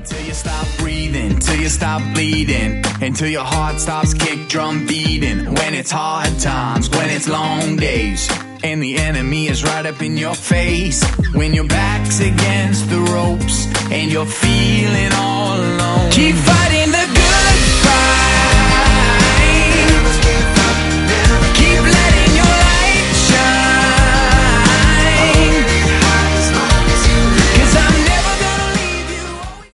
Till you stop breathing, till you stop bleeding, until your heart stops kick drum beating. When it's hard times, when it's long days, and the enemy is right up in your face. When your back's against the ropes and you're feeling all alone, keep fighting.